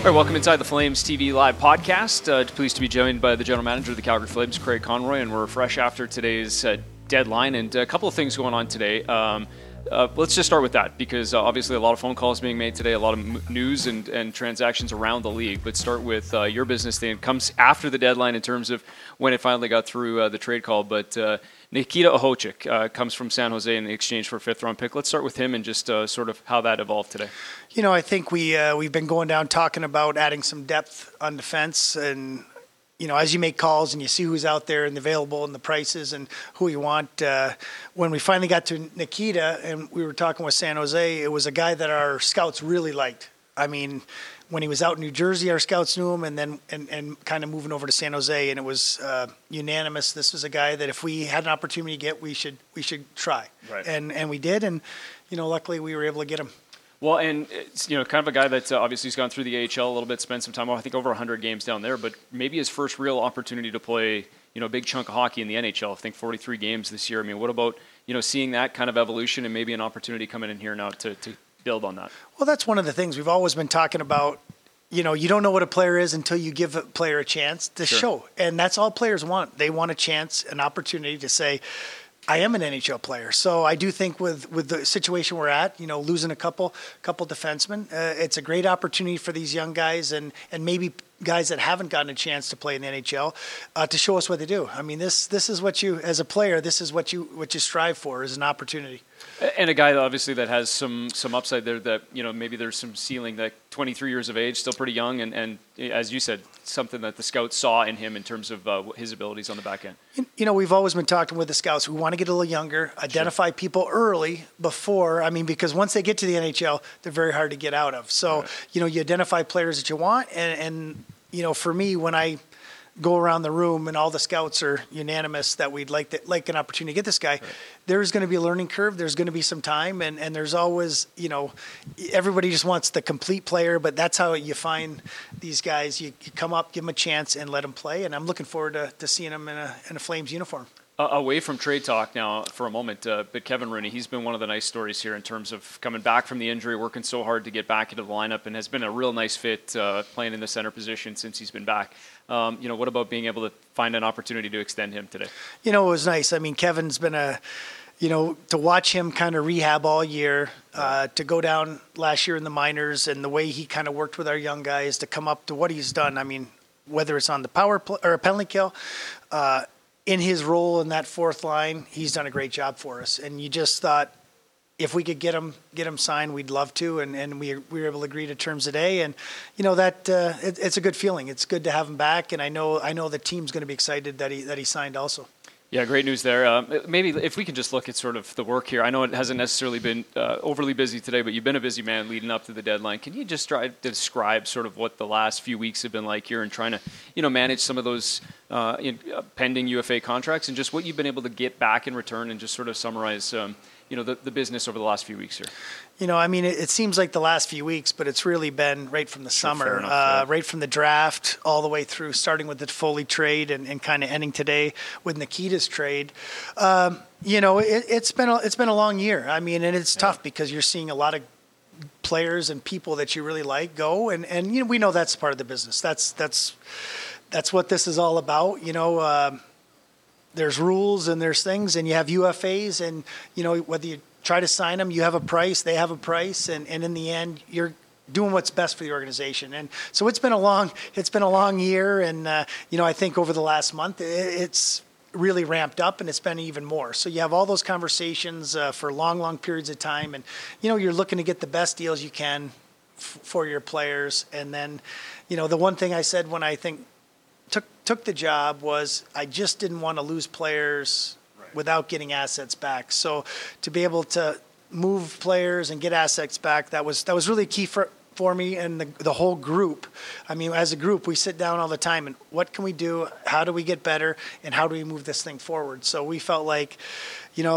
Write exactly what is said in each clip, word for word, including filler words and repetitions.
All right, welcome inside the Flames T V Live podcast. Uh, pleased to be joined by the general manager of the Calgary Flames, Craig Conroy, and we're fresh after today's uh, deadline and a couple of things going on today. Um, uh, let's just start with that because uh, obviously a lot of phone calls being made today, a lot of m- news and, and transactions around the league. But start with uh, your business thing. It comes after the deadline in terms of when it finally got through uh, the trade call. But uh, Nikita Okhotiuk uh, comes from San Jose in exchange for a fifth-round pick. Let's start with him and just uh, sort of how that evolved today. You know, I think we, uh, we've been going down talking about adding some depth on defense. And, you know, as you make calls and you see who's out there and available and the prices and who you want, uh, when we finally got to Nikita and we were talking with San Jose, it was a guy that our scouts really liked. I mean, when he was out in New Jersey, our scouts knew him, and then and, and kind of moving over to San Jose, and it was uh, unanimous. This was a guy that if we had an opportunity to get, we should we should try, right. and and we did, and you know, luckily we were able to get him. Well, and it's, you know, kind of a guy that uh, obviously has gone through the A H L a little bit, spent some time, I think over one hundred games down there, but maybe his first real opportunity to play, you know, a big chunk of hockey in the N H L. I think forty-three games this year. I mean, what about, you know, seeing that kind of evolution and maybe an opportunity coming in here now to, to build on that? Well, that's one of the things we've always been talking about. You know, you don't know what a player is until you give a player a chance to sure. show. And that's all players want. They want a chance, an opportunity to say, I am an N H L player. So I do think with, with the situation we're at, you know, losing a couple couple defensemen, uh, it's a great opportunity for these young guys and, and maybe guys that haven't gotten a chance to play in the N H L uh, to show us what they do. I mean, this this is what you, as a player, this is what you what you strive for, is an opportunity. And a guy, obviously, that has some some upside there that, you know, maybe there's some ceiling, that twenty-three years of age, still pretty young, and, and as you said, something that the scouts saw in him in terms of uh, his abilities on the back end. You know, we've always been talking with the scouts. We want to get a little younger, identify sure. people early before, I mean, because once they get to the N H L, they're very hard to get out of. So, right. you know, you identify players that you want, and, and you know, for me, when I go around the room and all the scouts are unanimous that we'd like to, like an opportunity to get this guy, right. there's going to be a learning curve. There's going to be some time, and, and there's always, you know, everybody just wants the complete player, but that's how you find these guys. You, you come up, give them a chance, and let them play. And I'm looking forward to, to seeing them in a in a Flames uniform. Uh, away from trade talk now for a moment, uh, but Kevin Rooney, he's been one of the nice stories here in terms of coming back from the injury, working so hard to get back into the lineup, and has been a real nice fit uh, playing in the center position since he's been back. Um, you know, what about being able to find an opportunity to extend him today? You know, it was nice. I mean, Kevin's been a, you know, to watch him kind of rehab all year, uh, to go down last year in the minors, and the way he kind of worked with our young guys to come up to what he's done. I mean, whether it's on the power play or a penalty kill, uh, in his role in that fourth line, he's done a great job for us. And you just thought, if we could get him get him signed, we'd love to, and, and we we were able to agree to terms today, and you know that uh, it, it's a good feeling. It's good to have him back, and I know I know the team's going to be excited that he that he signed also. Yeah, great news there. Uh, maybe if we can just look at sort of the work here. I know it hasn't necessarily been uh, overly busy today, but you've been a busy man leading up to the deadline. Can you just try to describe sort of what the last few weeks have been like here and trying to, you know, manage some of those uh, in, uh, pending U F A contracts and just what you've been able to get back in return, and just sort of summarize, um, you know, the, the business over the last few weeks here? You know, I mean, it, it seems like the last few weeks, but it's really been right from the summer, enough, uh, yeah. right from the draft all the way through, starting with the Foley trade and, and kind of ending today with Nikita's trade. Um, you know, it, it's been a, it's been a long year. I mean, and it's yeah. tough because you're seeing a lot of players and people that you really like go, and, and you know, we know that's part of the business. That's that's that's what this is all about. You know. Uh, There's rules and there's things, and you have U F As, and you know, whether you try to sign them, you have a price, they have a price, and, and in the end, you're doing what's best for the organization. And so it's been a long, it's been a long year, and uh, you know, I think over the last month, it, it's really ramped up, and it's been even more. So you have all those conversations uh, for long, long periods of time, and you know, you're looking to get the best deals you can f- for your players. And then, you know, the one thing I said when I think. Took took the job was I just didn't want to lose players right. without getting assets back. So to be able to move players and get assets back, that was that was really key for for me and the the whole group. I mean, as a group, we sit down all the time and what can we do? How do we get better? And how do we move this thing forward? So we felt like, you know,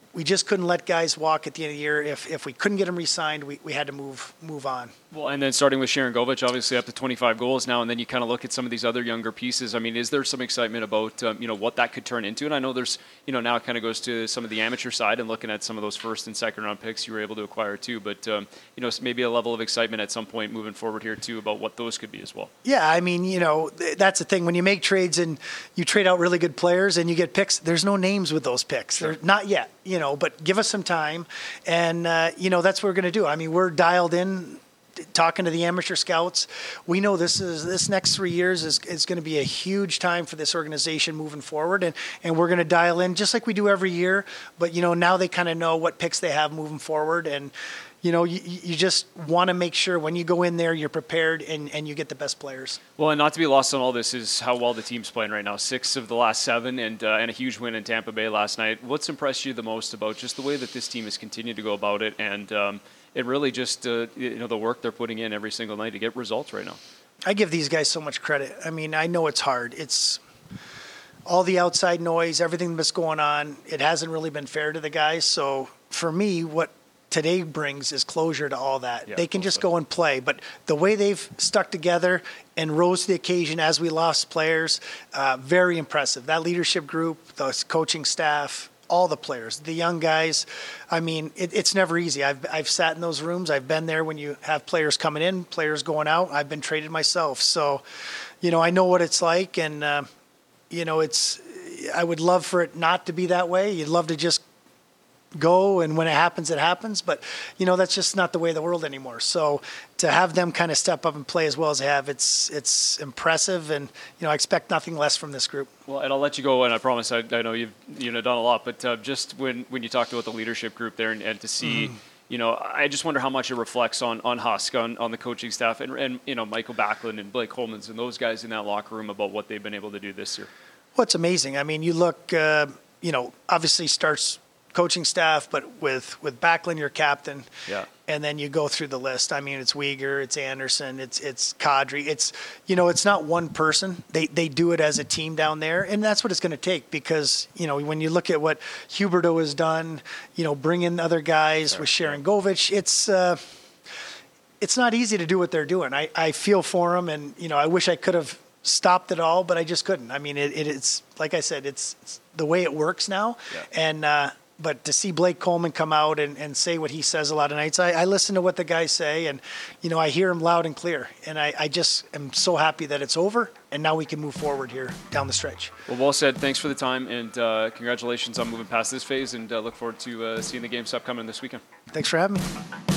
we just couldn't let guys walk at the end of the year. If if we couldn't get them re-signed, we, we had to move move on. Well, and then starting with Sharon Govich, obviously up to twenty-five goals now, and then you kind of look at some of these other younger pieces. I mean, is there some excitement about um, you know what that could turn into? And I know there's you know now it kind of goes to some of the amateur side and looking at some of those first and second round picks you were able to acquire too. But um, you know maybe a level of excitement at some point moving forward here too about what those could be as well. Yeah, I mean you know that's the thing when you make trades and you trade out really good players and you get picks. There's no names with those picks. Sure. They're not yet. You know, but give us some time, and uh, you know that's what we're going to do. I mean, we're dialed in. Talking to the amateur scouts, we know this is this next three years is, is going to be a huge time for this organization moving forward, and, and we're going to dial in just like we do every year. But you know now they kind of know what picks they have moving forward, and you know you, you just want to make sure when you go in there you're prepared and, and you get the best players. Well, and not to be lost on all this is how well the team's playing right now. Six of the last seven, and uh, and a huge win in Tampa Bay last night. What's impressed you the most about just the way that this team has continued to go about it, and um, it really just, uh, you know, the work they're putting in every single night to get results right now? I give these guys so much credit. I mean, I know it's hard. It's all the outside noise, everything that's going on. It hasn't really been fair to the guys. So for me, what today brings is closure to all that. Yeah, they can just go and play. But the way they've stuck together and rose to the occasion as we lost players, uh, very impressive. That leadership group, the coaching staff, all the players, the young guys. I mean, it, it's never easy. I've I've sat in those rooms. I've been there when you have players coming in, players going out. I've been traded myself. So, you know, I know what it's like. And, uh, you know, it's, I would love for it not to be that way. You'd love to just go, and when it happens, it happens. But, you know, that's just not the way of the world anymore. So to have them kind of step up and play as well as they have, it's it's impressive. And, you know, I expect nothing less from this group. Well, and I'll let you go, and I promise I, I know you've you know done a lot, but uh, just when, when you talked about the leadership group there and, and to see, mm. you know, I just wonder how much it reflects on, on Husk, on, on the coaching staff, and, and, you know, Michael Backlund and Blake Coleman and those guys in that locker room about what they've been able to do this year. Well, it's amazing. I mean, you look, uh, you know, obviously starts coaching staff, but with, with Backlund, your captain. Yeah. And then you go through the list. I mean, it's Weegar, it's Anderson, it's it's Kadri. It's, you know, it's not one person. They they do it as a team down there, and that's what it's going to take because, you know, when you look at what Huberdeau has done, you know, bring in other guys sure. with Sharon Govich, it's uh, it's not easy to do what they're doing. I, I feel for them, and, you know, I wish I could have stopped it all, but I just couldn't. I mean, it, it it's, like I said, it's, it's the way it works now, yeah. and uh but to see Blake Coleman come out and, and say what he says a lot of nights, I, I listen to what the guys say, and, you know, I hear him loud and clear. And I, I just am so happy that it's over, and now we can move forward here down the stretch. Well, well said. Thanks for the time, and uh, congratulations on moving past this phase, and uh, look forward to uh, seeing the games upcoming this weekend. Thanks for having me.